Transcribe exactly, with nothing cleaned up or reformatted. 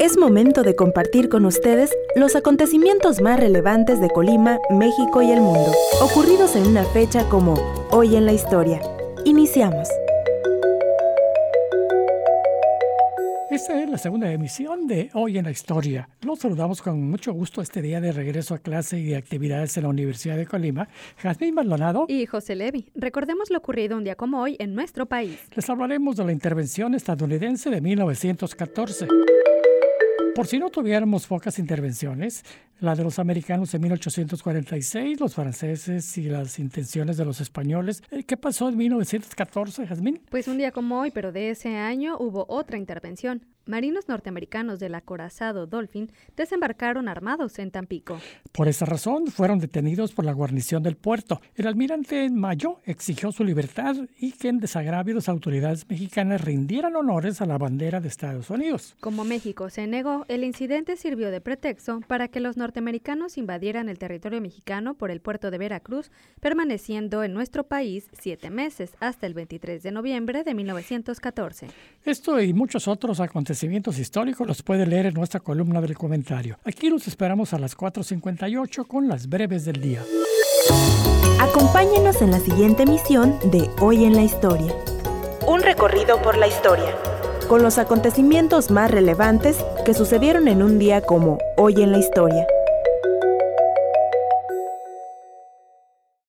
Es momento de compartir con ustedes los acontecimientos más relevantes de Colima, México y el mundo, ocurridos en una fecha como Hoy en la Historia. Iniciamos. Esta es la segunda emisión de Hoy en la Historia. Los saludamos con mucho gusto este día de regreso a clase y de actividades en la Universidad de Colima. Jazmín Maldonado y José Levi. Recordemos lo ocurrido un día como hoy en nuestro país. Les hablaremos de la intervención estadounidense de mil novecientos catorce. Por si no tuviéramos pocas intervenciones, la de los americanos en mil ochocientos cuarenta y seis, los franceses y las intenciones de los españoles. ¿Qué pasó en mil novecientos catorce, Jazmín? Pues un día como hoy, pero de ese año hubo otra intervención. Marinos norteamericanos del acorazado Dolphin desembarcaron armados en Tampico. Por esa razón fueron detenidos por la guarnición del puerto. El almirante Mayo exigió su libertad y que en desagravio las autoridades mexicanas rindieran honores a la bandera de Estados Unidos. Como México se negó, el incidente sirvió de pretexto para que los norteamericanos invadieran el territorio mexicano por el puerto de Veracruz, permaneciendo en nuestro país siete meses, hasta el veintitrés de noviembre de mil novecientos catorce. Esto y muchos otros acontecimientos históricos los puede leer en nuestra columna del comentario. Aquí los esperamos a las cuatro cincuenta y ocho con las breves del día. Acompáñenos en la siguiente emisión de Hoy en la Historia. Un recorrido por la historia, con los acontecimientos más relevantes que sucedieron en un día como Hoy en la Historia.